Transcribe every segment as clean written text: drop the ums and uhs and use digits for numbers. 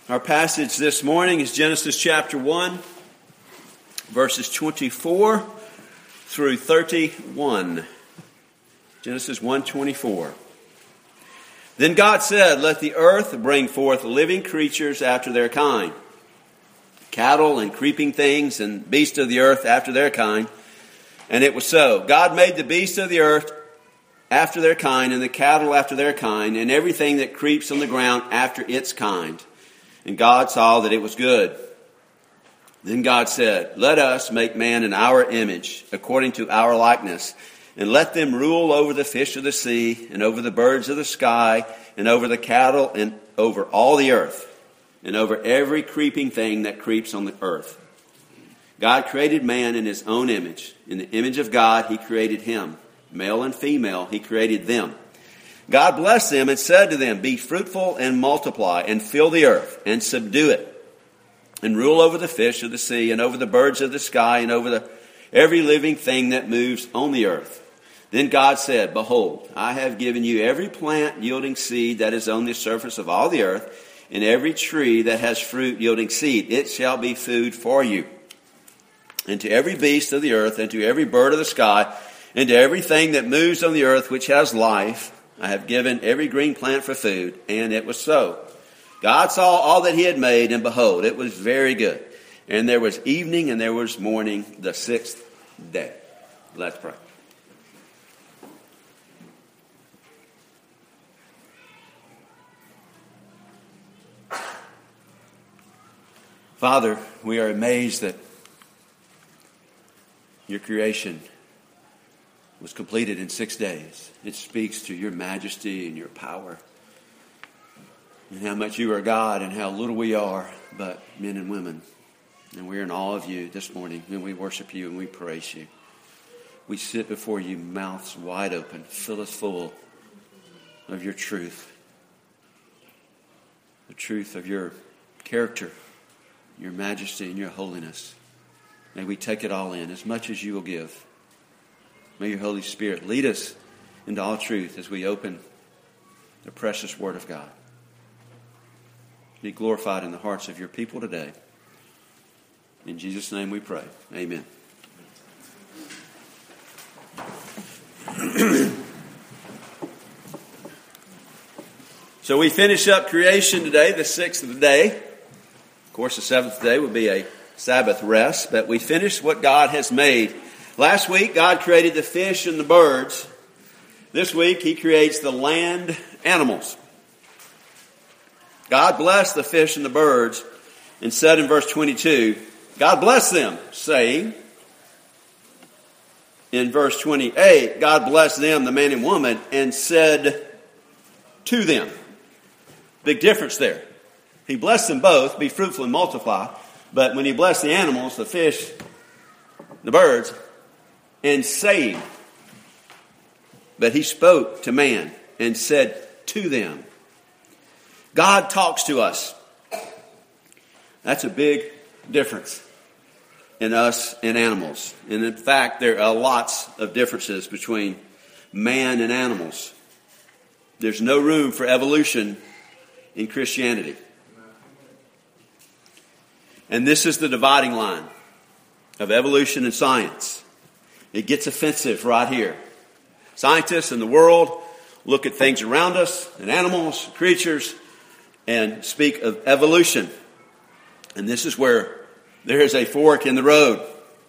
Our passage this morning is Genesis chapter 1, verses 24 through 31. Genesis 1:24. Then God said, "Let the earth bring forth living creatures after their kind, cattle and creeping things and beasts of the earth after their kind." And it was so. God made the beasts of the earth after their kind, and the cattle after their kind, and everything that creeps on the ground after its kind. And God saw that it was good. Then God said, "Let us make man in our image, according to our likeness, and let them rule over the fish of the sea, and over the birds of the sky, and over the cattle, and over all the earth, and over every creeping thing that creeps on the earth." God created man in his own image. In the image of God, he created him. Male and female, he created them. God blessed them and said to them, "Be fruitful and multiply, and fill the earth, and subdue it, and rule over the fish of the sea, and over the birds of the sky, and over every living thing that moves on the earth." Then God said, "Behold, I have given you every plant yielding seed that is on the surface of all the earth, and every tree that has fruit yielding seed. It shall be food for you. And to every beast of the earth, and to every bird of the sky, and to everything that moves on the earth which has life, I have given every green plant for food." And it was so. God saw all that he had made, and behold, it was very good. And there was evening and there was morning, the sixth day. Let's pray. Father, we are amazed that your creation was completed in 6 days. It speaks to your majesty and your power, and how much you are God and how little we are, but men and women. And we're in awe of you this morning, and we worship you and we praise you. We sit before you, mouths wide open. Fill us full of your truth, the truth of your character, your majesty, and your holiness. May we take it all in as much as you will give. May your Holy Spirit lead us into all truth as we open the precious Word of God. Be glorified in the hearts of your people today. In Jesus' name we pray. Amen. So we finish up creation today, the sixth day. Of course, the seventh day would be a Sabbath rest, but we finish what God has made. Last week, God created the fish and the birds. This week, he creates the land animals. God blessed the fish and the birds and said in verse 22, God blessed them, saying, in verse 28, God blessed them, the man and woman, and said to them. Big difference there. He blessed them both, be fruitful and multiply. But when he blessed the animals, the fish, the birds, and saying, but he spoke to man and said to them. God talks to us. That's a big difference in us and animals. And in fact, there are lots of differences between man and animals. There's no room for evolution in Christianity. And this is the dividing line of evolution and science. It gets offensive right here. Scientists in the world look at things around us, and animals, creatures, and speak of evolution. And this is where there is a fork in the road.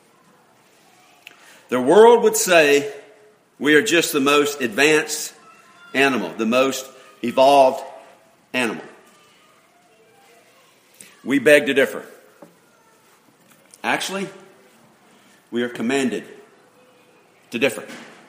The world would say we are just the most advanced animal, the most evolved animal. We beg to differ. Actually, we are commanded to differ.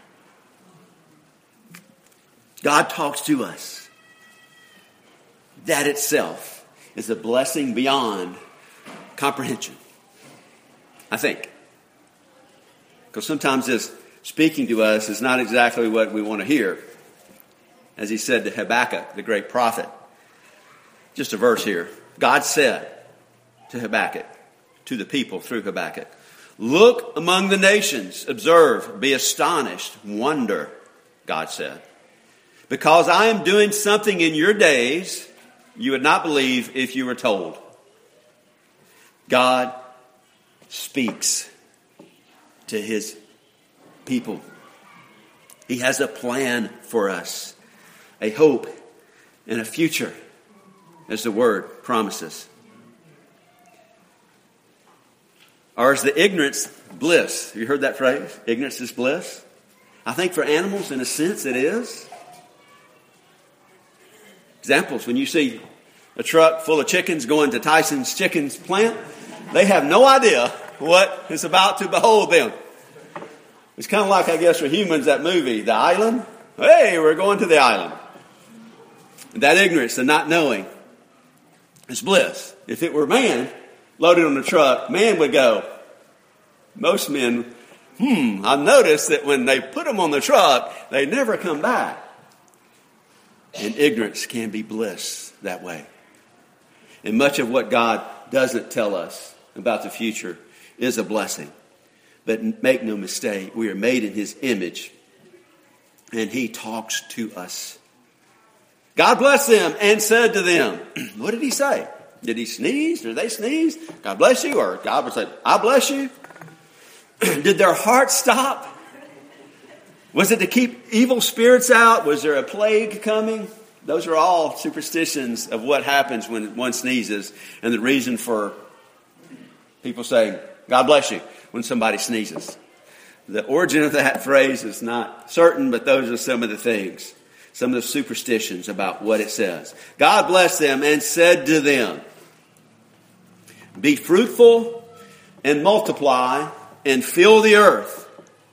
God talks to us. That itself is a blessing beyond comprehension, I think. Because sometimes his speaking to us is not exactly what we want to hear. As he said to Habakkuk, the great prophet. Just a verse here. God said to Habakkuk, to the people through Habakkuk, look among the nations, observe, be astonished, wonder, God said. Because I am doing something in your days you would not believe if you were told. God speaks to his people. He has a plan for us, a hope and a future, as the word promises. Or is the ignorance bliss? Have you heard that phrase? Ignorance is bliss. I think for animals, in a sense, it is. Examples, when you see a truck full of chickens going to Tyson's Chickens plant, they have no idea what is about to behold them. It's kind of like, I guess, for humans, that movie, The Island. Hey, we're going to the island. That ignorance, the not knowing, is bliss. If it were man loaded on the truck, man would go. Most men, I've noticed that when they put them on the truck, they never come back. And ignorance can be bliss that way. And much of what God doesn't tell us about the future is a blessing. But make no mistake, we are made in his image, and he talks to us. God blessed them and said to them, what did he say? Did he sneeze? Did they sneeze? God bless you? Or God would say, I bless you? Did their hearts stop? Was it to keep evil spirits out? Was there a plague coming? Those are all superstitions of what happens when one sneezes, and the reason for people saying, God bless you, when somebody sneezes. The origin of that phrase is not certain, but those are some of the things, some of the superstitions about what it says. God blessed them and said to them, be fruitful and multiply and fill the earth.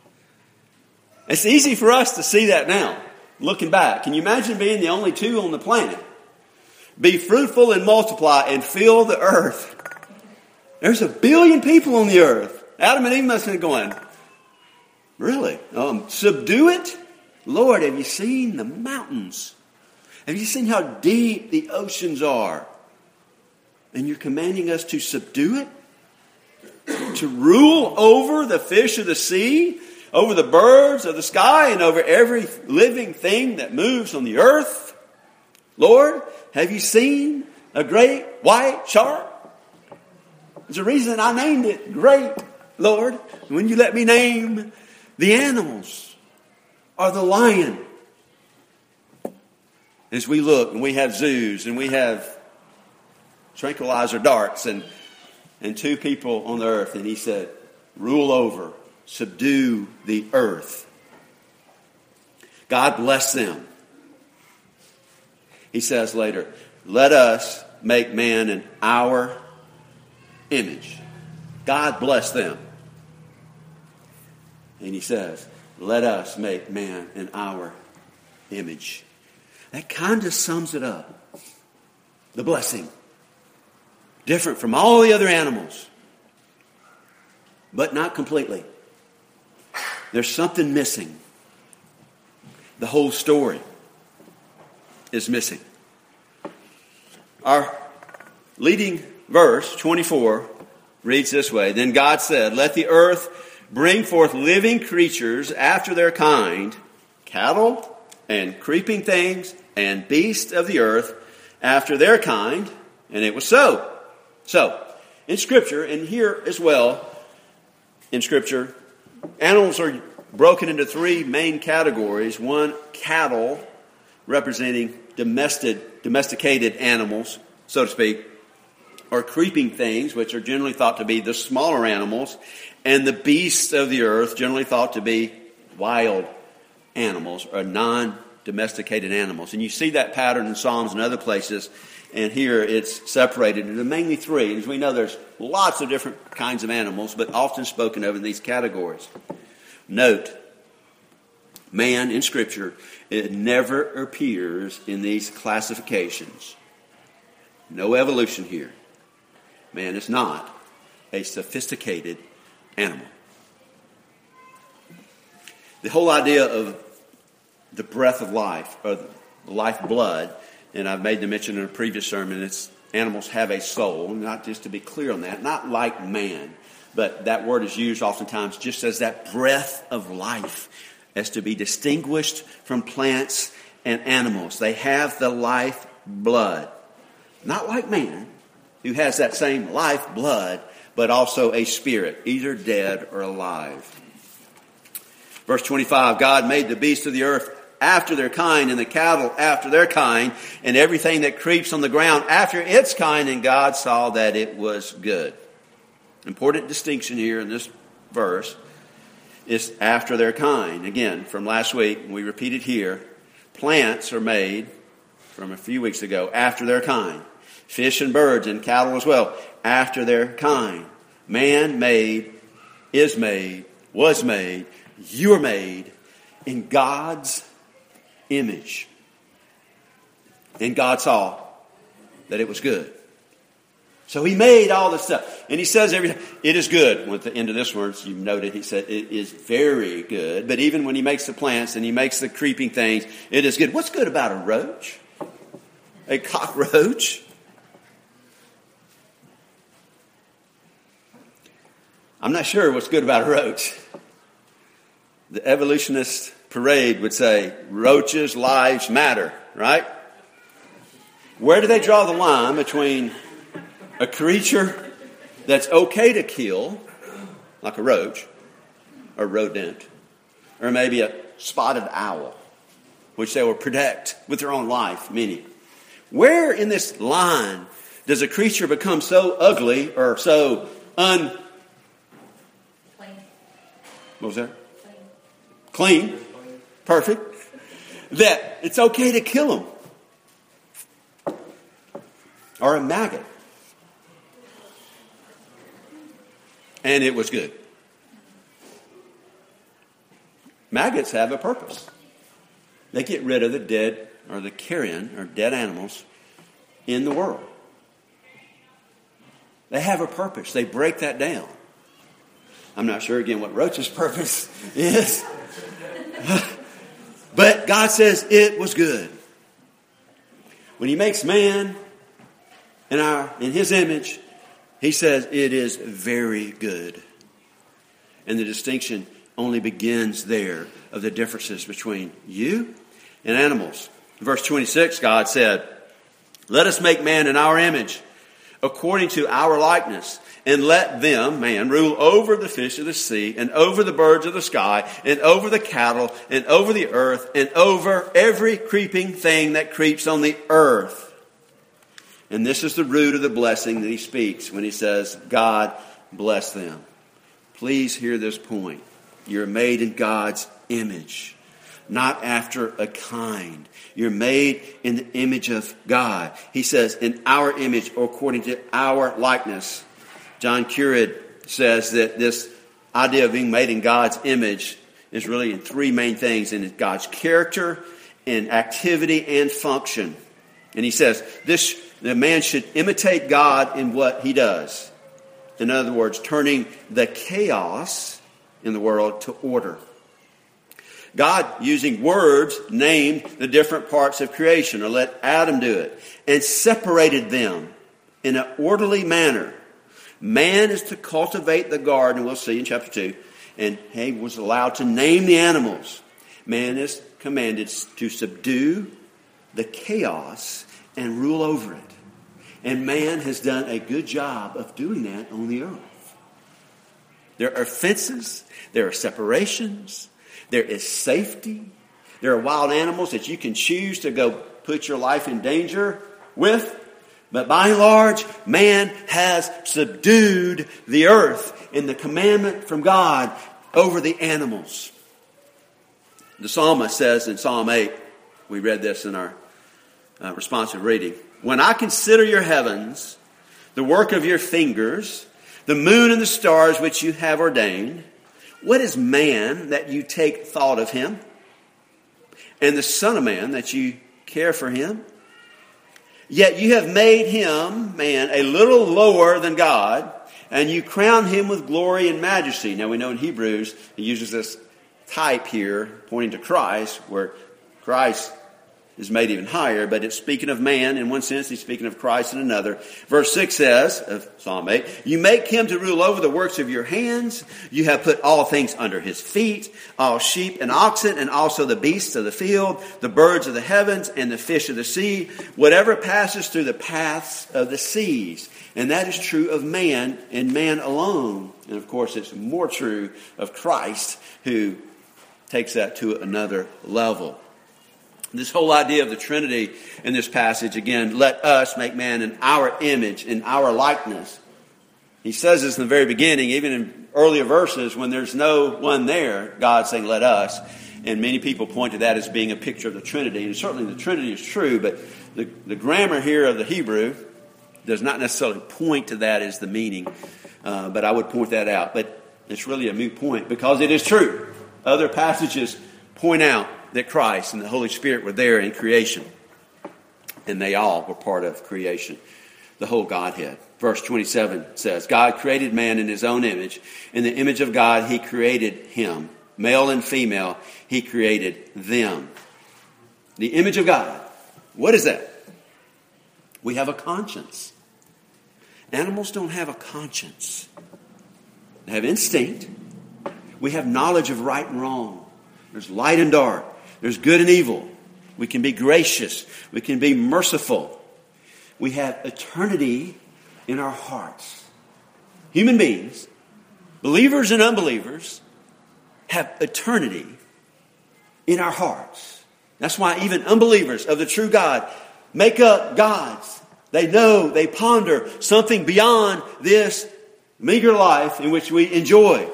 It's easy for us to see that now, looking back. Can you imagine being the only two on the planet? Be fruitful and multiply and fill the earth. There's 1 billion people on the earth. Adam and Eve must have been going, really? Subdue it? Lord, have you seen the mountains? Have you seen how deep the oceans are? And you're commanding us to subdue it? To rule over the fish of the sea? Over the birds of the sky? And over every living thing that moves on the earth? Lord, have you seen a great white shark? There's a reason I named it Great, Lord. When you let me name the animals or the lion. As we look and we have zoos and we have tranquilizer darts and 2 people on the earth. And he said, rule over, subdue the earth. God bless them. He says later, let us make man in our image. God bless them. And he says, let us make man in our image. That kind of sums it up. The blessing. Different from all the other animals. But not completely. There's something missing. The whole story is missing. Our leading verse, 24, reads this way. Then God said, let the earth bring forth living creatures after their kind, cattle and creeping things and beasts of the earth after their kind. And it was so. So, in Scripture, and here as well, in Scripture, animals are broken into 3 main categories. One, cattle, representing domesticated animals, so to speak, or creeping things, which are generally thought to be the smaller animals, and the beasts of the earth, generally thought to be wild animals, or non-domesticated animals. And you see that pattern in Psalms and other places, and here it's separated into mainly 3. And as we know, there's lots of different kinds of animals, but often spoken of in these categories. Note, man in Scripture, it never appears in these classifications. No evolution here. Man is not a sophisticated animal. The whole idea of the breath of life, or the lifeblood, and I've made the mention in a previous sermon, it's animals have a soul, not just to be clear on that, not like man, but that word is used oftentimes just as that breath of life, as to be distinguished from plants and animals. They have the life blood. Not like man, who has that same life blood, but also a spirit, either dead or alive. Verse 25, God made the beasts of the earth after their kind, and the cattle after their kind, and everything that creeps on the ground after its kind, and God saw that it was good. Important distinction here in this verse is after their kind. Again, from last week, we repeat it here. Plants are made, from a few weeks ago, after their kind. Fish and birds and cattle as well, after their kind. Man made, is made, was made, you are made in God's image. And God saw that it was good. So he made all this stuff. And he says every time, it is good. At the end of this verse, you noted, he said it is very good. But even when he makes the plants and he makes the creeping things, it is good. What's good about a roach? A cockroach? I'm not sure what's good about a roach. The evolutionist parade would say, roaches' lives matter, right? Where do they draw the line between a creature that's okay to kill, like a roach, or rodent, or maybe a spotted owl, which they will protect with their own life, many? Where in this line does a creature become so ugly or so What was that? Clean. Perfect. That it's okay to kill them. Or a maggot. And it was good. Maggots have a purpose. They get rid of the dead or the carrion or dead animals in the world. They have a purpose. They break that down. I'm not sure again what roach's purpose is. But God says it was good. When he makes man in his image, he says it is very good. And the distinction only begins there of the differences between you and animals. Verse 26, God said, let us make man in our image, according to our likeness, and let them, man, rule over the fish of the sea, and over the birds of the sky, and over the cattle, and over the earth, and over every creeping thing that creeps on the earth. And this is the root of the blessing that he speaks when he says, God bless them. Please hear this point. You're made in God's image, not after a kind. You're made in the image of God. He says, in our image, or according to our likeness. John Currid says that this idea of being made in God's image is really in three main things: in God's character, in activity, and function. And he says the man should imitate God in what he does. In other words, turning the chaos in the world to order. God, using words, named the different parts of creation, or let Adam do it, and separated them in an orderly manner. Man is to cultivate the garden, we'll see in chapter 2, and he was allowed to name the animals. Man is commanded to subdue the chaos and rule over it. And man has done a good job of doing that on the earth. There are fences, there are separations, there is safety. There are wild animals that you can choose to go put your life in danger with. But by and large, man has subdued the earth in the commandment from God over the animals. The psalmist says in Psalm 8, we read this in our responsive reading, when I consider your heavens, the work of your fingers, the moon and the stars which you have ordained, what is man that you take thought of him? And the Son of Man that you care for him? Yet you have made him, man, a little lower than God, and you crown him with glory and majesty. Now we know in Hebrews, he uses this type here pointing to Christ, where Christ is made even higher, but it's speaking of man in one sense, he's speaking of Christ in another. Verse 6 says of Psalm 8, you make him to rule over the works of your hands. You have put all things under his feet, all sheep and oxen, and also the beasts of the field, the birds of the heavens, and the fish of the sea, whatever passes through the paths of the seas. And that is true of man and man alone. And of course, it's more true of Christ, who takes that to another level. This whole idea of the Trinity in this passage, again, let us make man in our image, in our likeness. He says this in the very beginning, even in earlier verses, when there's no one there, God's saying, let us. And many people point to that as being a picture of the Trinity. And certainly the Trinity is true, but the grammar here of the Hebrew does not necessarily point to that as the meaning. But I would point that out. But it's really a moot point because it is true. Other passages point out that Christ and the Holy Spirit were there in creation. And they all were part of creation. The whole Godhead. Verse 27 says, God created man in his own image. In the image of God, he created him. Male and female, he created them. The image of God. What is that? We have a conscience. Animals don't have a conscience. They have instinct. We have knowledge of right and wrong. There's light and dark. There's good and evil. We can be gracious. We can be merciful. We have eternity in our hearts. Human beings, believers and unbelievers, have eternity in our hearts. That's why even unbelievers of the true God make up gods. They know, they ponder something beyond this meager life in which we enjoy.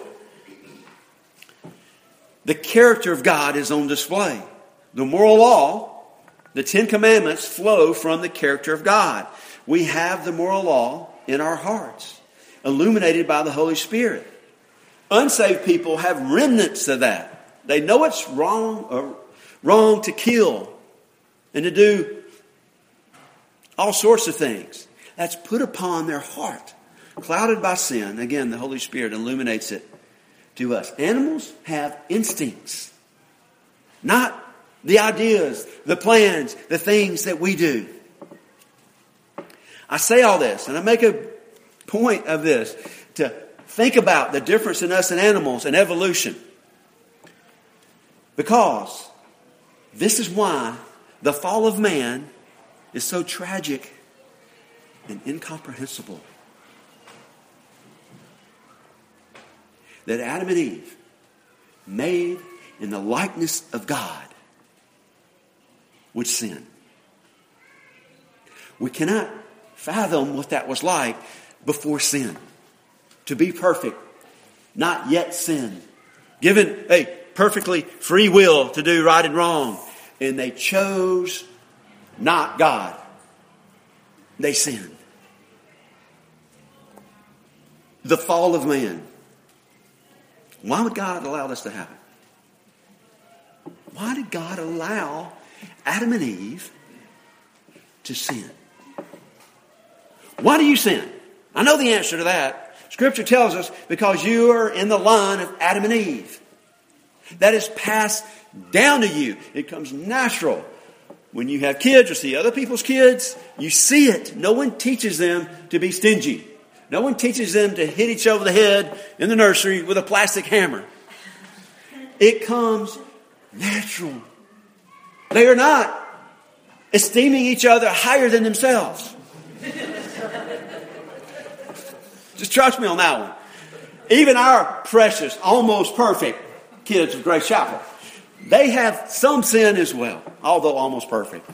The character of God is on display. The moral law, the 10 commandments, flow from the character of God. We have the moral law in our hearts, illuminated by the Holy Spirit. Unsaved people have remnants of that. They know it's wrong to kill and to do all sorts of things. That's put upon their heart, clouded by sin. Again, the Holy Spirit illuminates it to us. Animals have instincts, not the ideas, the plans, the things that we do. I say all this, and I make a point of this, to think about the difference in us and animals and evolution. Because this is why the fall of man is so tragic and incomprehensible. That Adam and Eve, made in the likeness of God, would sin. We cannot fathom what that was like before sin. To be perfect, not yet sin. Given a perfectly free will to do right and wrong. And they chose not God. They sinned. The fall of man. Why would God allow this to happen? Why did God allow Adam and Eve to sin? Why do you sin? I know the answer to that. Scripture tells us because you are in the line of Adam and Eve. That is passed down to you. It comes natural. When you have kids or see other people's kids, you see it. No one teaches them to be stingy. No one teaches them to hit each other over the head in the nursery with a plastic hammer. It comes natural. They are not esteeming each other higher than themselves. Just trust me on that one. Even our precious, almost perfect kids of Grace Chapel, they have some sin as well, although almost perfect.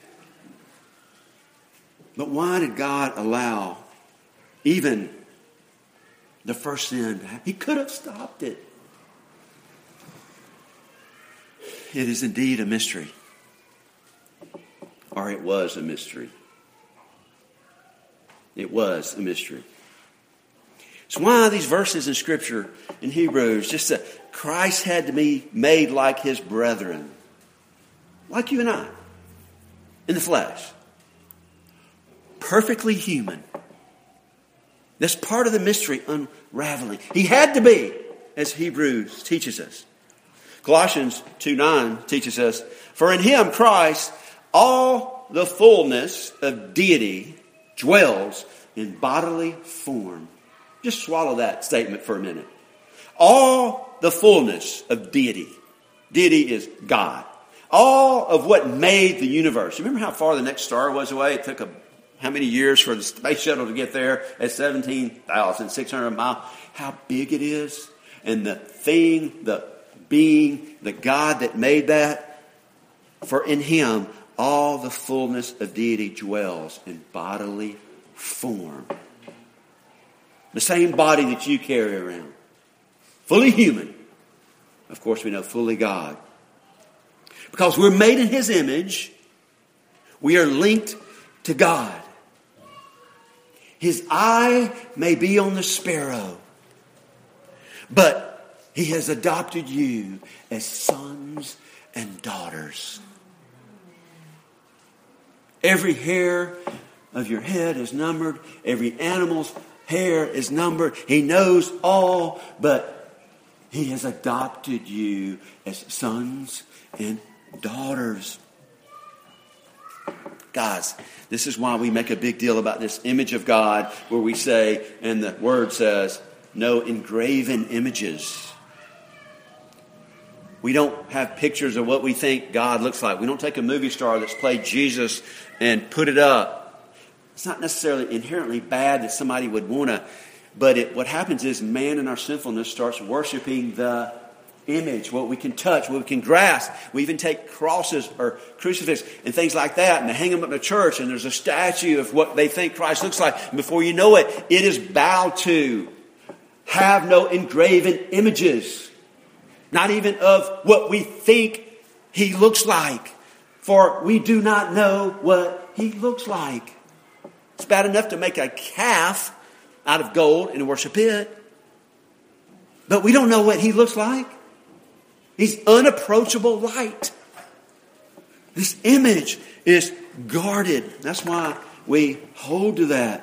But why did God allow even the first sin to happen? He could have stopped it. It is indeed a mystery. Or it was a mystery. It was a mystery. It's why these verses in Scripture in Hebrews, just that Christ had to be made like his brethren. Like you and I. In the flesh. Perfectly human. That's part of the mystery unraveling. He had to be, as Hebrews teaches us. Colossians 2:9 teaches us, for in him, Christ, all the fullness of deity dwells in bodily form. Just swallow that statement for a minute. All the fullness of deity. Deity is God. All of what made the universe. Remember how far the next star was away? It took how many years for the space shuttle to get there? At 17,600 miles. How big it is. And the thing, the being, the God that made that. For in him, all the fullness of deity dwells in bodily form. The same body that you carry around. Fully human. Of course, we know fully God. Because we're made in his image, we are linked to God. His eye may be on the sparrow, but he has adopted you as sons and daughters. Every hair of your head is numbered. Every animal's hair is numbered. He knows all, but he has adopted you as sons and daughters. Guys, this is why we make a big deal about this image of God, where we say, and the word says, no engraven images. We don't have pictures of what we think God looks like. We don't take a movie star that's played Jesus and put it up. It's not necessarily inherently bad that somebody would want to, but what happens is man in our sinfulness starts worshiping the image, what we can touch, what we can grasp. We even take crosses or crucifix and things like that, and they hang them up in the church, and there's a statue of what they think Christ looks like. And before you know it, it is bowed to. Have no engraven images. Not even of what we think he looks like. For we do not know what he looks like. It's bad enough to make a calf out of gold and worship it. But we don't know what he looks like. He's unapproachable light. This image is guarded. That's why we hold to that.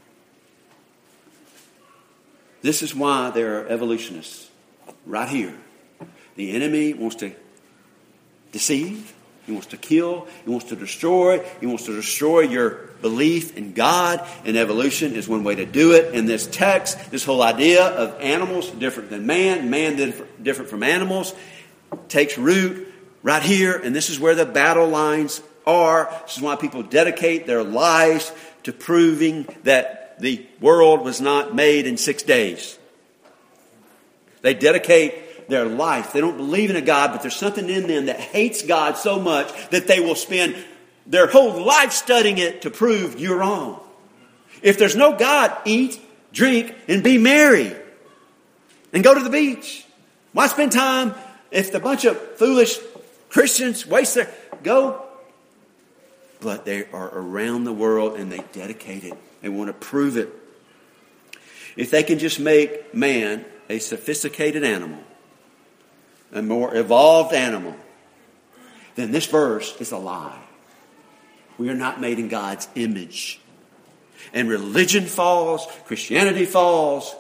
This is why there are evolutionists right here. The enemy wants to deceive. He wants to kill. He wants to destroy. He wants to destroy your belief in God. And evolution is one way to do it. In this text, this whole idea of animals different than man different from animals, takes root right here. And this is where the battle lines are. This is why people dedicate their lives to proving that the world was not made in 6 days. They dedicate their life. They don't believe in a God, but there's something in them that hates God so much that they will spend their whole life studying it to prove you're wrong. If there's no God, eat, drink, and be merry. And go to the beach. Why spend time if the bunch of foolish Christians waste their... Go. But they are around the world and they dedicate it. They want to prove it. If they can just make man a sophisticated animal, a more evolved animal, then this verse is a lie. We are not made in God's image. And religion falls, Christianity falls,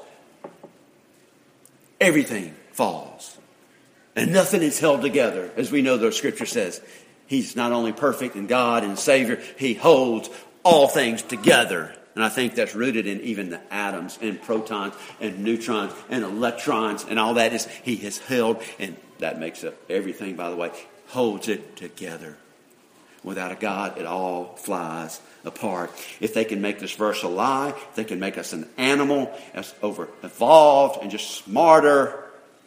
everything falls. And nothing is held together. As we know the scripture says, he's not only perfect in God and Savior, he holds all things together. And I think that's rooted in even the atoms and protons and neutrons and electrons and all that is he has held. And that makes up everything, by the way, holds it together. Without a God, it all flies apart. If they can make this verse a lie, if they can make us an animal that's over-evolved and just smarter,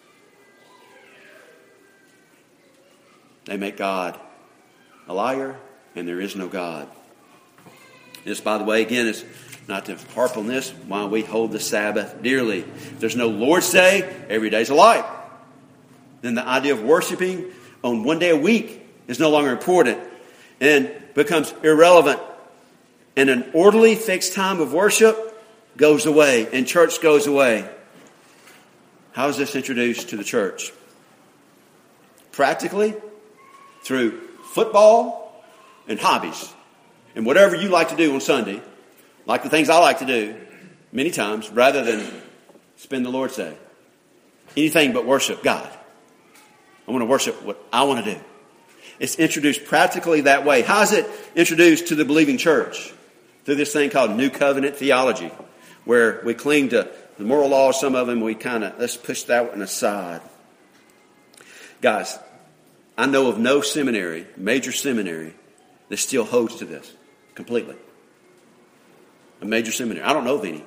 they make God a liar, and there is no God. This, by the way, again, is not to harp on this, why we hold the Sabbath dearly. If there's no Lord's Day, every day's a lie. Then the idea of worshiping on one day a week is no longer important and becomes irrelevant. And an orderly, fixed time of worship goes away, and church goes away. How is this introduced to the church? Practically, through football and hobbies. And whatever you like to do on Sunday, like the things I like to do many times, rather than spend the Lord's Day. Anything but worship God. I want to worship what I want to do. It's introduced practically that way. How is it introduced to the believing church? Through this thing called New Covenant theology, where we cling to the moral laws, some of them we let's push that one aside. Guys, I know of no seminary, major seminary, that still holds to this completely. A major seminary. I don't know of any.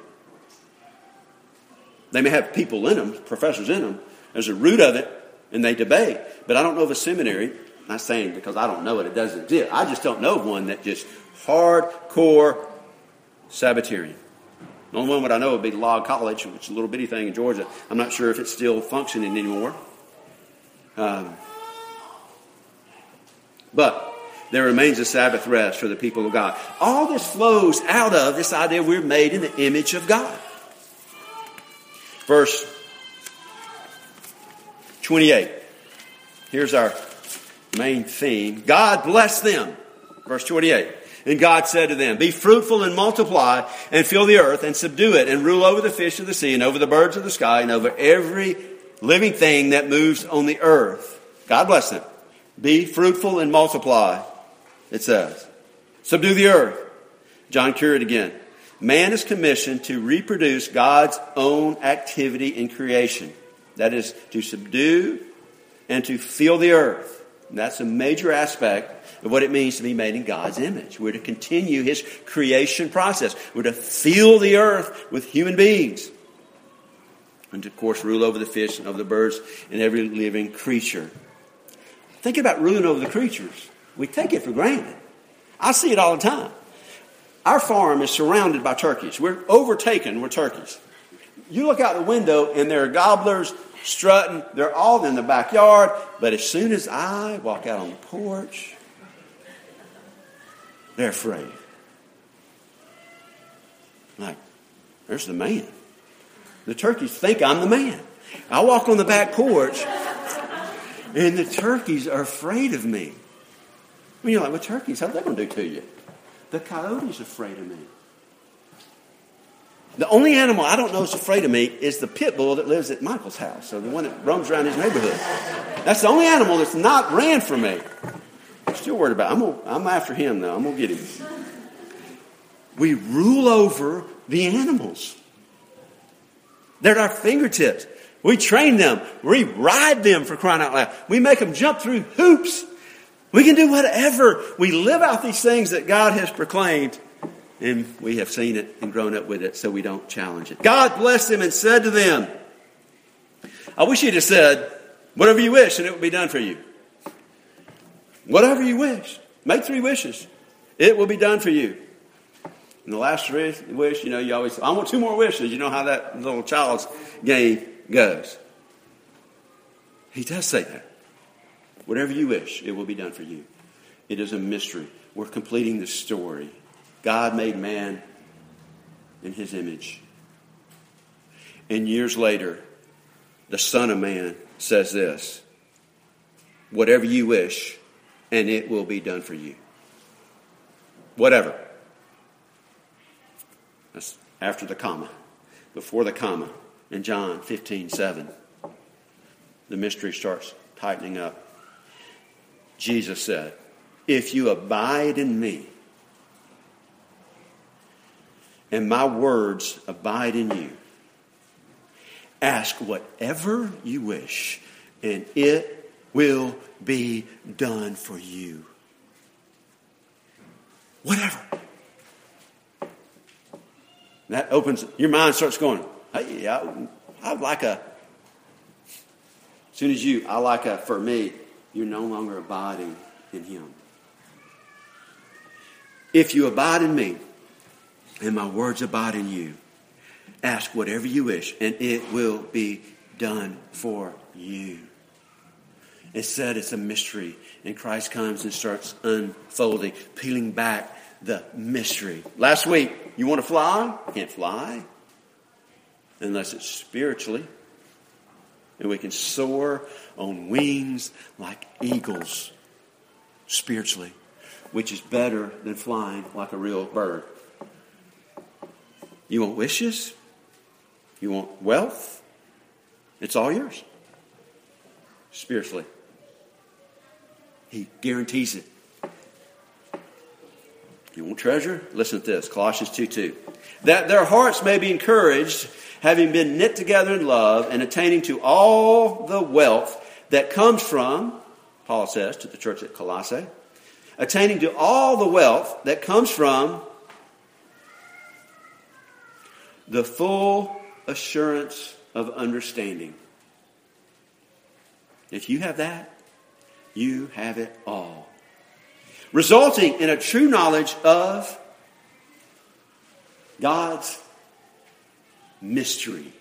They may have people in them, professors in them, as a root of it, and they debate. But I don't know of a seminary, not saying because I don't know it doesn't exist. I just don't know of one that just hardcore Sabbatarian. The only one I know would be Log College, which is a little bitty thing in Georgia. I'm not sure if it's still functioning anymore. But there remains a Sabbath rest for the people of God. All this flows out of this idea we're made in the image of God. Verse 28. Here's our main theme. God blessed them. Verse 28. And God said to them, be fruitful and multiply and fill the earth and subdue it and rule over the fish of the sea and over the birds of the sky and over every living thing that moves on the earth. God bless them. Be fruitful and multiply, it says. Subdue the earth. John Currid again. Man is commissioned to reproduce God's own activity in creation. That is, to subdue and to fill the earth. And that's a major aspect of what it means to be made in God's image. We're to continue His creation process. We're to fill the earth with human beings. And of course, rule over the fish and over the birds and every living creature. Think about ruling over the creatures. We take it for granted. I see it all the time. Our farm is surrounded by turkeys. We're overtaken with turkeys. You look out the window and there are gobblers strutting. They're all in the backyard. But as soon as I walk out on the porch, they're afraid. Like, there's the man. The turkeys think I'm the man. I walk on the back porch and the turkeys are afraid of me. I mean, you're like, well, turkeys, how's that going to do to you? The coyote's afraid of me. The only animal I don't know is afraid of me is the pit bull that lives at Michael's house, or the one that roams around his neighborhood. That's the only animal that's not ran from me. I'm still worried about it. I'm after him now. I'm going to get him. We rule over the animals. They're at our fingertips. We train them. We ride them, for crying out loud. We make them jump through hoops. We can do whatever. We live out these things that God has proclaimed. And we have seen it and grown up with it, so we don't challenge it. God blessed them and said to them, I wish He'd have said, whatever you wish and it will be done for you. Whatever you wish. Make 3 wishes. It will be done for you. And the last wish, you always say, I want 2 more wishes. You know how that little child's game goes. He does say that. Whatever you wish, it will be done for you. It is a mystery. We're completing the story. God made man in His image. And years later, the Son of Man says this, whatever you wish, and it will be done for you. Whatever. That's after the comma. Before the comma. In John 15:7, the mystery starts tightening up. Jesus said, if you abide in me, and my words abide in you, ask whatever you wish, and it will be done for you. Whatever. That opens, your mind starts going, hey, I'd like as soon as for me, you're no longer abiding in Him. If you abide in me, and my words abide in you, ask whatever you wish, and it will be done for you. It's said it's a mystery, and Christ comes and starts unfolding, peeling back the mystery. Last week, you want to fly? Can't fly unless it's spiritually. And we can soar on wings like eagles spiritually, which is better than flying like a real bird. You want wishes? You want wealth? It's all yours. Spiritually. He guarantees it. You want treasure? Listen to this, Colossians 2:2. That their hearts may be encouraged, having been knit together in love, and attaining to all the wealth that comes from, Paul says to the church at Colossae, attaining to all the wealth that comes from the full assurance of understanding. If you have that, you have it all. Resulting in a true knowledge of God's mystery.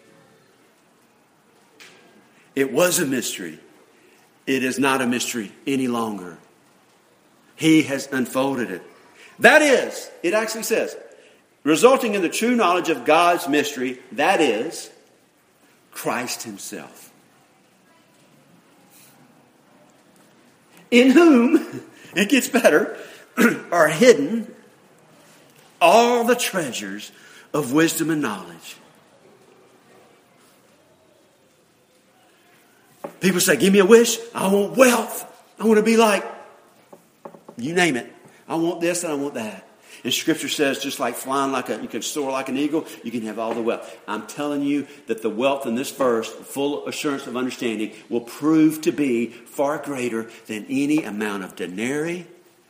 It was a mystery. It is not a mystery any longer. He has unfolded it. That is, it actually says, resulting in the true knowledge of God's mystery, that is, Christ himself. In whom, it gets better, are hidden all the treasures of wisdom and knowledge. People say, give me a wish. I want wealth. I want to be like, you name it. I want this and I want that. And Scripture says, just like flying you can soar like an eagle, you can have all the wealth. I'm telling you that the wealth in this verse, full assurance of understanding, will prove to be far greater than any amount of denarii,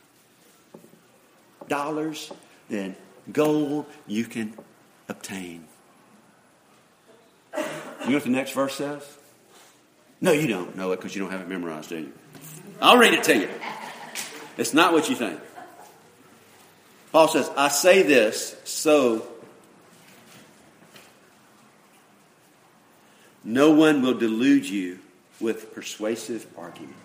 dollars, than gold you can obtain. You know what the next verse says? No, you don't know it because you don't have it memorized, do you? I'll read it to you. It's not what you think. Paul says, I say this so no one will delude you with persuasive argument.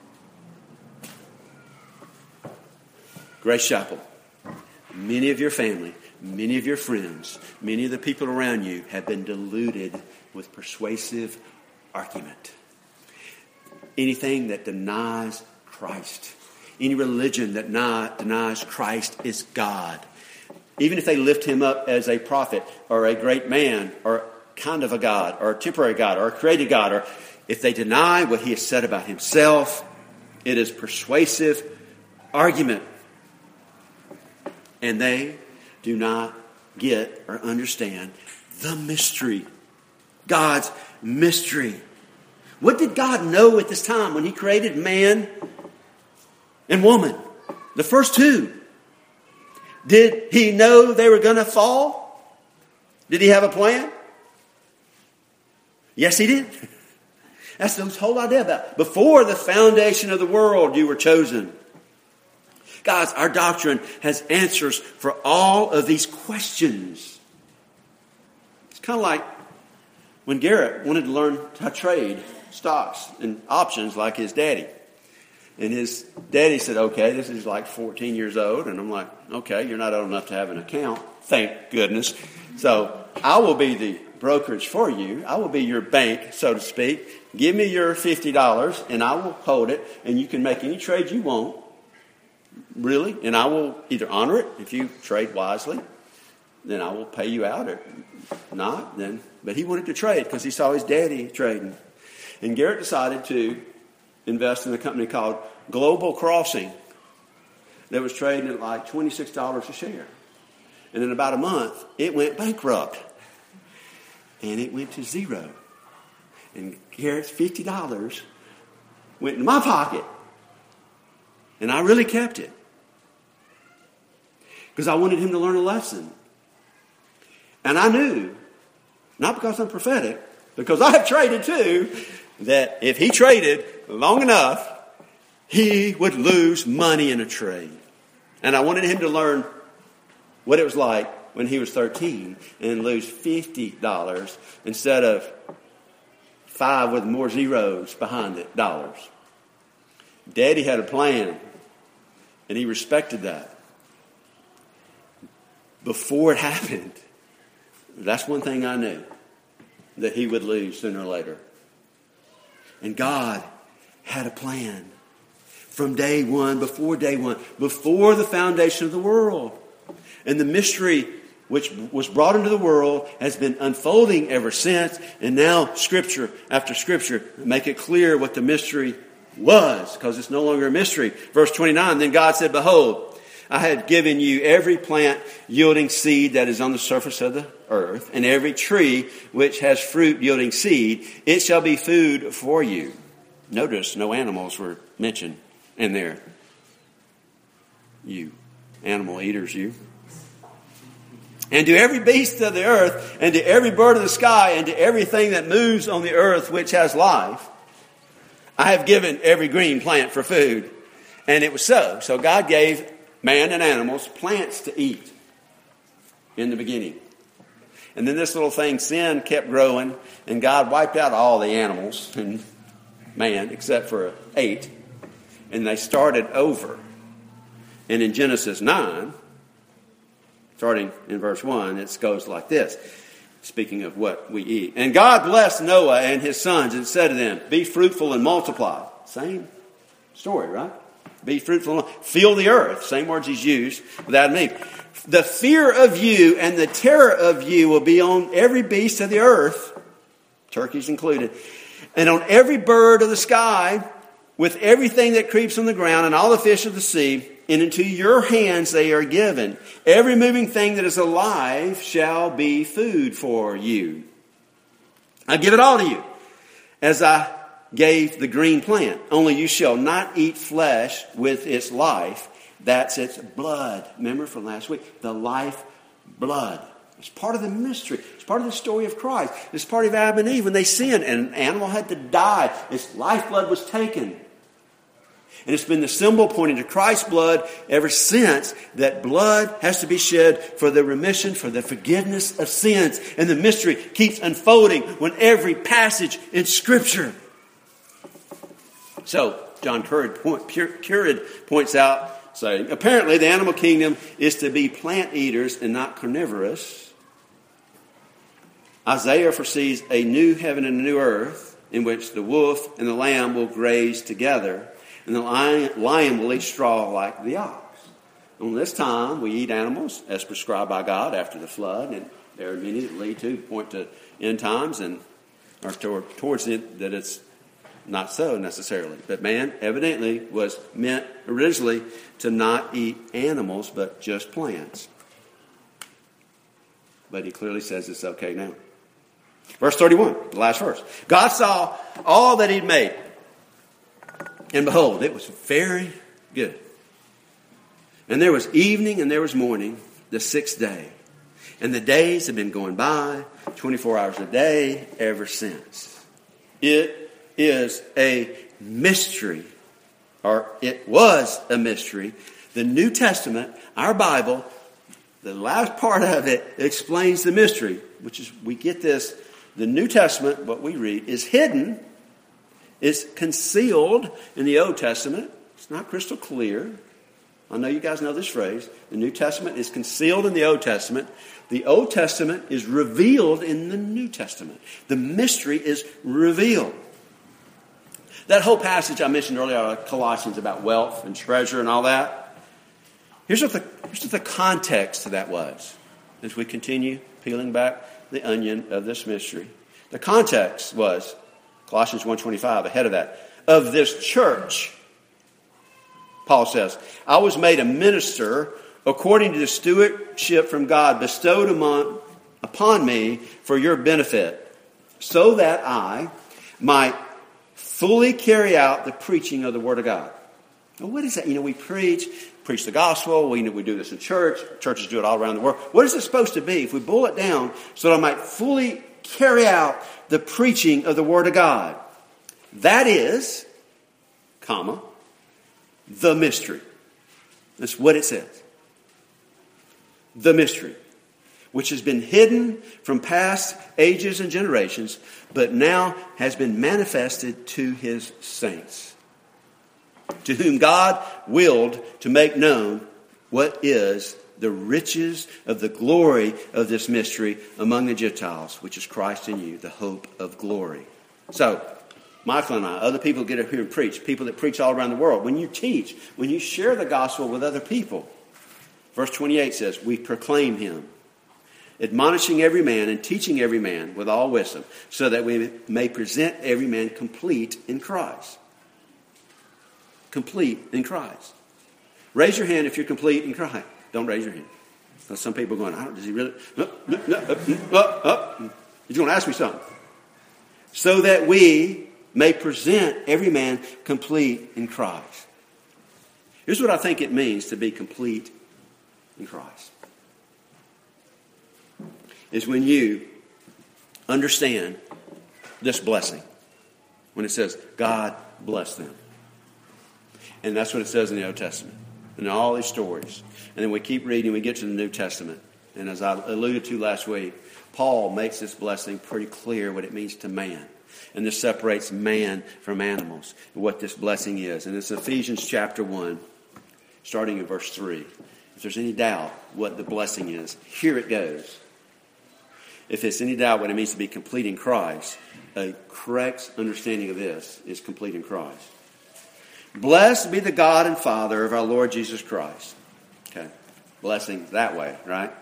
Grace Chapel, many of your family, many of your friends, many of the people around you have been deluded with persuasive argument. Anything that denies Christ. Any religion that denies Christ is God. Even if they lift him up as a prophet or a great man or kind of a God or a temporary God or a created God, or if they deny what he has said about himself, it is persuasive argument. And they do not get or understand the mystery. God's mystery. What did God know at this time when he created man and woman? The first two. Did he know they were going to fall? Did he have a plan? Yes, he did. That's the whole idea about before the foundation of the world you were chosen. Guys, our doctrine has answers for all of these questions. It's kind of like when Garrett wanted to learn how to trade stocks and options like his daddy. And his daddy said, okay, this is like 14 years old. And I'm like, okay, you're not old enough to have an account. Thank goodness. So I will be the brokerage for you. I will be your bank, so to speak. Give me your $50 and I will hold it. And you can make any trade you want. Really. And I will either honor it if you trade wisely. Then I will pay you out, or not. But he wanted to trade because he saw his daddy trading. And Garrett decided to invest in a company called Global Crossing that was trading at like $26 a share. And in about a month, it went bankrupt. And it went to zero. And Garrett's $50 went in my pocket. And I really kept it. Because I wanted him to learn a lesson. And I knew, not because I'm prophetic, because I have traded too, that if he traded long enough, he would lose money in a trade. And I wanted him to learn what it was like when he was 13 and lose $50 instead of 5 with more zeros behind it, dollars. Daddy had a plan, and he respected that. Before it happened, that's one thing I knew, that he would lose sooner or later. And God had a plan from day one, before the foundation of the world. And the mystery which was brought into the world has been unfolding ever since. And now Scripture after Scripture make it clear what the mystery was, because it's no longer a mystery. Verse 29, then God said, behold, I have given you every plant yielding seed that is on the surface of the earth, and every tree which has fruit yielding seed. It shall be food for you. Notice no animals were mentioned in there. You, animal eaters, you. And to every beast of the earth, and to every bird of the sky, and to everything that moves on the earth which has life, I have given every green plant for food. And it was so. So God gave man and animals plants to eat in the beginning. And then this little thing, sin, kept growing, and God wiped out all the animals and man except for 8. And they started over. And in Genesis 9, starting in verse 1, it goes like this. Speaking of what we eat. And God blessed Noah and his sons and said to them, be fruitful and multiply. Same story, right? Be fruitful, fill the earth. Same words he's used without me. The fear of you and the terror of you will be on every beast of the earth, turkeys included, and on every bird of the sky, with everything that creeps on the ground and all the fish of the sea. And into your hands they are given. Every moving thing that is alive shall be food for you. I give it all to you, as I gave the green plant. Only you shall not eat flesh with its life. That's its blood. Remember from last week? The life blood. It's part of the mystery. It's part of the story of Christ. It's part of Adam and Eve when they sinned and an animal had to die. Its lifeblood was taken. And it's been the symbol pointing to Christ's blood ever since, that blood has to be shed for the remission, for the forgiveness of sins. And the mystery keeps unfolding when every passage in Scripture. So, John Currid points out, saying, apparently the animal kingdom is to be plant eaters and not carnivorous. Isaiah foresees a new heaven and a new earth in which the wolf and the lamb will graze together. And the lion will eat straw like the ox. On this time, we eat animals as prescribed by God after the flood. And there are many that lead to point to end times and are towards it that it's not so necessarily. But man evidently was meant originally to not eat animals, but just plants. But he clearly says it's okay now. Verse 31, the last verse. God saw all that he'd made. And behold, it was very good. And there was evening and there was morning, the 6th day. And the days have been going by, 24 hours a day, ever since. It is a mystery, or it was a mystery. The New Testament, our Bible, the last part of it explains the mystery, which is, we get this, the New Testament, what we read, is hidden. It's concealed in the Old Testament. It's not crystal clear. I know you guys know this phrase. The New Testament is concealed in the Old Testament. The Old Testament is revealed in the New Testament. The mystery is revealed. That whole passage I mentioned earlier, Colossians, about wealth and treasure and all that. Here's what the context to that was, as we continue peeling back the onion of this mystery. The context was Colossians 1:25, ahead of that. Of this church, Paul says, I was made a minister according to the stewardship from God bestowed upon me for your benefit, so that I might fully carry out the preaching of the Word of God. Now, what is that? We preach the gospel. We do this in church. Churches do it all around the world. What is it supposed to be? If we boil it down, so that I might fully carry out the preaching of the Word of God. That is, the mystery. That's what it says. The mystery, which has been hidden from past ages and generations, but now has been manifested to his saints, to whom God willed to make known what is the riches of the glory of this mystery among the Gentiles, which is Christ in you, the hope of glory. So, Michael and I, other people get up here and preach, people that preach all around the world. When you teach, when you share the gospel with other people, verse 28 says, we proclaim him, admonishing every man and teaching every man with all wisdom, so that we may present every man complete in Christ. complete in Christ? Raise your hand if you're complete in Christ. Don't raise your hand. So some people are going, does he really? He's going to ask me something. So that we may present every man complete in Christ. Here's what I think it means to be complete in Christ. Is when you understand this blessing. When it says, God bless them. And that's what it says in the Old Testament. And all these stories. And then we keep reading, we get to the New Testament. And as I alluded to last week, Paul makes this blessing pretty clear what it means to man. And this separates man from animals, and what this blessing is. And it's Ephesians chapter 1, starting in verse 3. If there's any doubt what the blessing is, here it goes. If there's any doubt what it means to be complete in Christ, a correct understanding of this is complete in Christ. Blessed be the God and Father of our Lord Jesus Christ. Okay, blessing that way, right?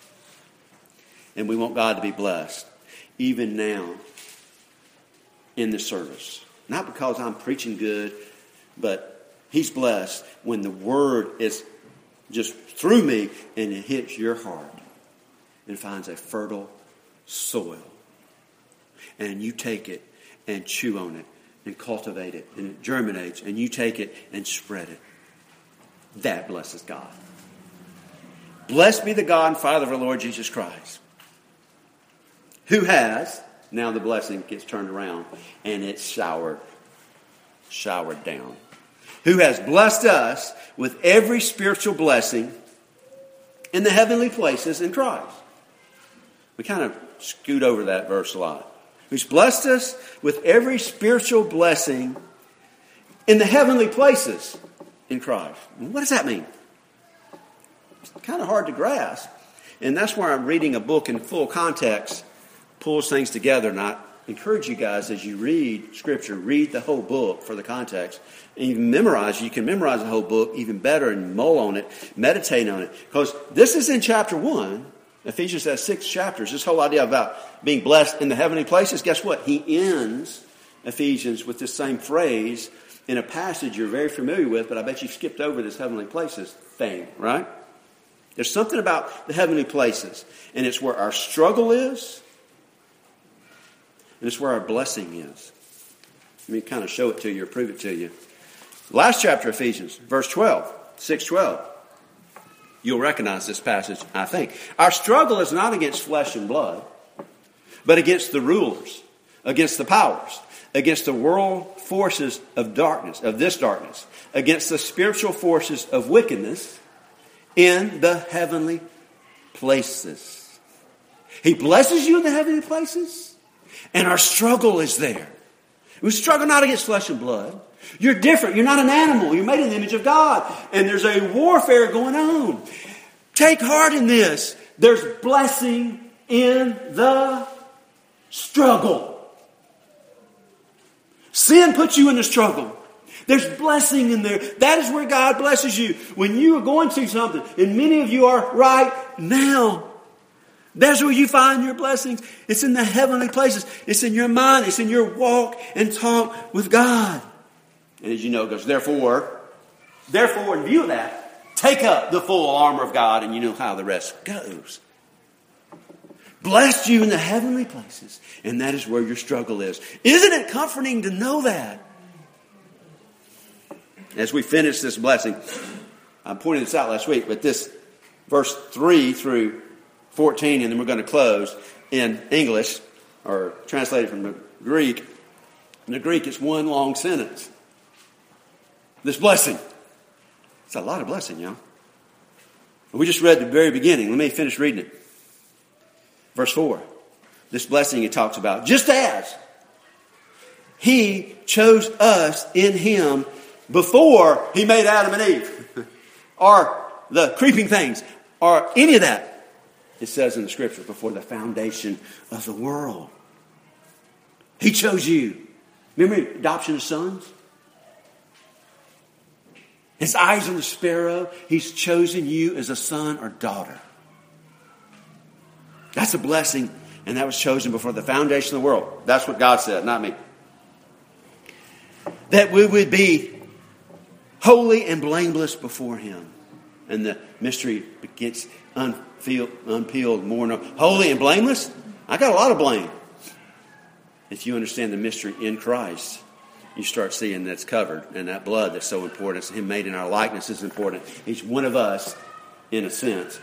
And we want God to be blessed, even now, in the service. Not because I'm preaching good, but He's blessed when the Word is just through me and it hits your heart and finds a fertile soil. And you take it and chew on it and cultivate it, and it germinates, and you take it and spread it. That blesses God. Blessed be the God and Father of our Lord Jesus Christ, who has, now the blessing gets turned around, and it's showered down, who has blessed us with every spiritual blessing in the heavenly places in Christ. We kind of scoot over that verse a lot. Who's blessed us with every spiritual blessing in the heavenly places in Christ. What does that mean? It's kind of hard to grasp. And that's where I'm reading a book in full context pulls things together. And I encourage you guys, as you read Scripture, read the whole book for the context. And even memorize. You can memorize the whole book even better and mull on it, meditate on it. Because this is in chapter 1. Ephesians has 6 chapters. This whole idea about being blessed in the heavenly places. Guess what? He ends Ephesians with this same phrase in a passage you're very familiar with, but I bet you've skipped over this heavenly places thing, right? There's something about the heavenly places, and it's where our struggle is, and it's where our blessing is. Let me kind of show it to you or prove it to you. Last chapter of Ephesians, verse 12, 6:12. You'll recognize this passage, I think. Our struggle is not against flesh and blood, but against the rulers, against the powers, against the world forces of darkness, of this darkness, against the spiritual forces of wickedness in the heavenly places. He blesses you in the heavenly places, and our struggle is there. We struggle not against flesh and blood. You're different. You're not an animal. You're made in the image of God. And there's a warfare going on. Take heart in this. There's blessing in the struggle. Sin puts you in the struggle. There's blessing in there. That is where God blesses you. When you are going through something, and many of you are right now, that's where you find your blessings. It's in the heavenly places. It's in your mind. It's in your walk and talk with God. And as you know, it goes, therefore, in view of that, take up the full armor of God, and you know how the rest goes. Blessed you in the heavenly places, and that is where your struggle is. Isn't it comforting to know that? As we finish this blessing, I pointed this out last week, but this verse 3 through 14, and then we're going to close in English, or translated from the Greek. In the Greek, it's one long sentence. This blessing. It's a lot of blessing, y'all. We just read the very beginning. Let me finish reading it. Verse 4. This blessing it talks about. Just as He chose us in Him before He made Adam and Eve. Or the creeping things. Or any of that. It says in the Scripture, before the foundation of the world. He chose you. Remember adoption of sons? His eyes on the sparrow. He's chosen you as a son or daughter. That's a blessing. And that was chosen before the foundation of the world. That's what God said, not me. That we would be holy and blameless before him. And the mystery gets unpeeled more and more. Holy and blameless? I got a lot of blame. If you understand the mystery in Christ, you start seeing that's covered. And that blood that's so important, him made in our likeness, is important. Each one of us, in a sense,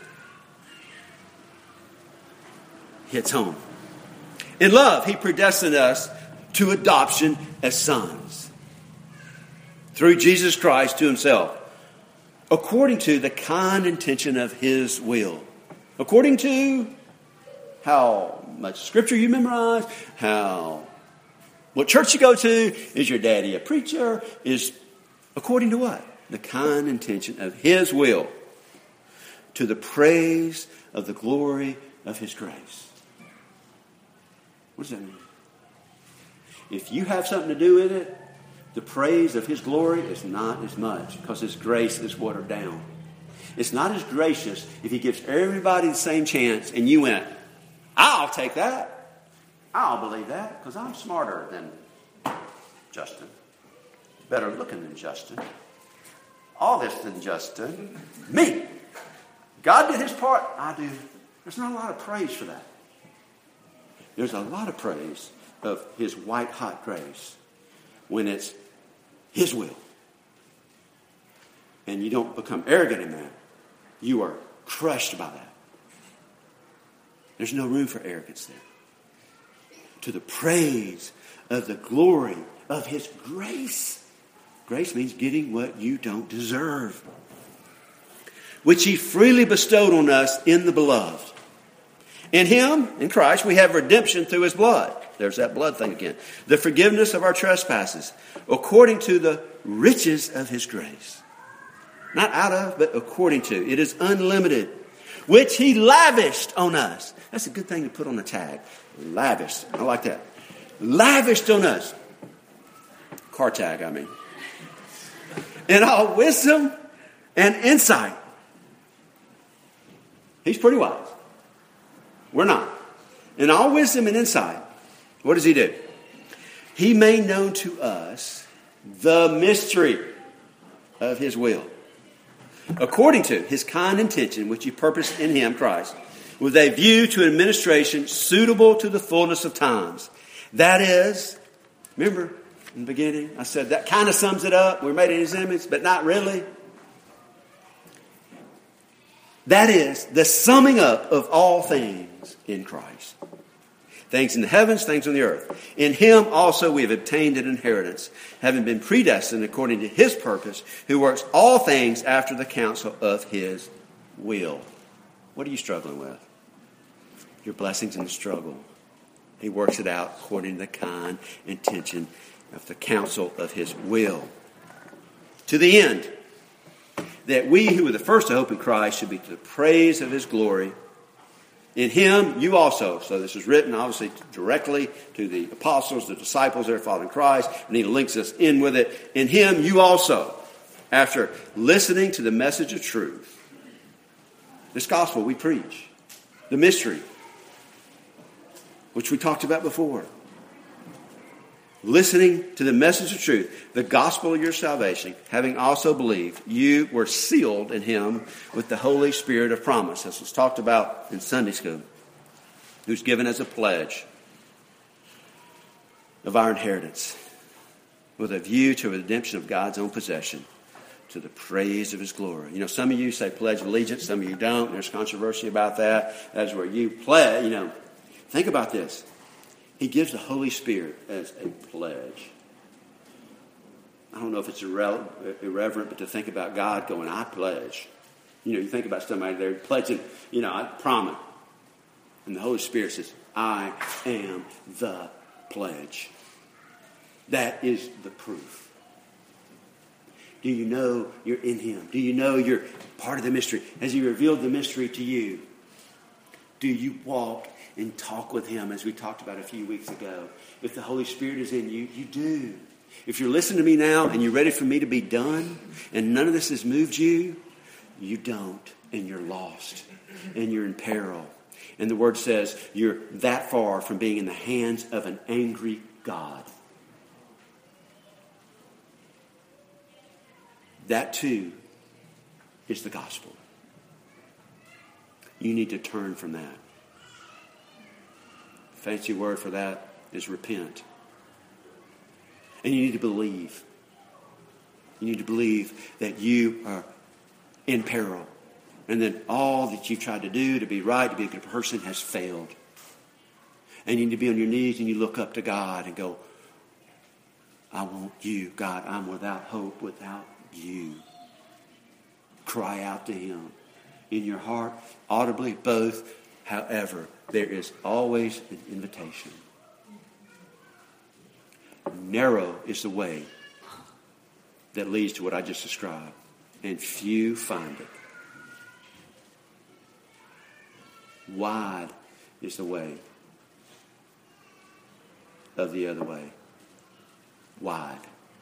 hits home. In love, he predestined us to adoption as sons through Jesus Christ to himself, according to the kind intention of his will. According to how much scripture you memorize, what church you go to, is your daddy a preacher, is according to what? The kind intention of his will, to the praise of the glory of his grace. What does that mean? If you have something to do with it, the praise of his glory is not as much, because his grace is watered down. It's not as gracious if he gives everybody the same chance and you went, I'll take that. I'll believe that because I'm smarter than Justin. Better looking than Justin. All this than Justin. Me. God did his part. I do. There's not a lot of praise for that. There's a lot of praise of his white hot grace when it's his will. And you don't become arrogant in that. You are crushed by that. There's no room for arrogance there. To the praise of the glory of his grace. Grace means getting what you don't deserve. Which he freely bestowed on us in the beloved. In him, in Christ, we have redemption through his blood. There's that blood thing again. The forgiveness of our trespasses, according to the riches of his grace. Not out of, but according to. It is unlimited, which he lavished on us. That's a good thing to put on a tag. Lavished. I like that. Lavished on us. Car tag, I mean. In all wisdom and insight. He's pretty wise. We're not. In all wisdom and insight, what does he do? He made known to us the mystery of his will, according to his kind intention, which he purposed in him, Christ, with a view to administration suitable to the fullness of times. That is, remember in the beginning, I said that kind of sums it up. We're made in his image, but not really. That is the summing up of all things in Christ. Things in the heavens, things on the earth. In him also we have obtained an inheritance, having been predestined according to his purpose, who works all things after the counsel of his will. What are you struggling with? Your blessings in the struggle. He works it out according to the kind intention of the counsel of his will. To the end that we who were the first to hope in Christ should be to the praise of his glory. In him, you also, so this is written obviously directly to the apostles, the disciples that are following Christ, and he links us in with it. In him, you also, after listening to the message of truth, this gospel we preach, the mystery, which we talked about before, listening to the message of truth, the gospel of your salvation, having also believed, you were sealed in him with the Holy Spirit of promise. This was talked about in Sunday school. Who's given as a pledge of our inheritance with a view to redemption of God's own possession to the praise of his glory. You know, some of you say pledge of allegiance, some of you don't. There's controversy about that. That's where you pledge, Think about this. He gives the Holy Spirit as a pledge. I don't know if it's irreverent, but to think about God going, I pledge. You think about somebody there pledging, I promise. And the Holy Spirit says, I am the pledge. That is the proof. Do you know you're in him? Do you know you're part of the mystery? Has he revealed the mystery to you? Do you walk and talk with him, as we talked about a few weeks ago? If the Holy Spirit is in you, you do. If you're listening to me now and you're ready for me to be done and none of this has moved you, you don't, and you're lost and you're in peril. And the word says you're that far from being in the hands of an angry God. That too is the gospel. You need to turn from that. Fancy word for that is repent. And you need to believe. You need to believe that you are in peril. And that all that you've tried to do to be right, to be a good person, has failed. And you need to be on your knees and you look up to God and go, I want you, God. I'm without hope without you. Cry out to him. In your heart, audibly, both. However, there is always an invitation. Narrow is the way that leads to what I just described, and few find it. Wide is the way of the other way. Wide.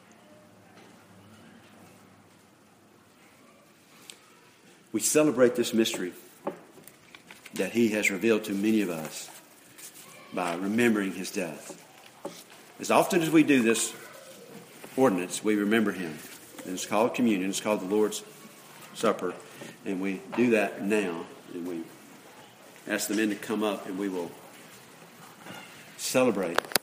We celebrate this mystery that he has revealed to many of us by remembering his death. As often as we do this ordinance, we remember him. And it's called communion. It's called the Lord's Supper. And we do that now. And we ask the men to come up and we will celebrate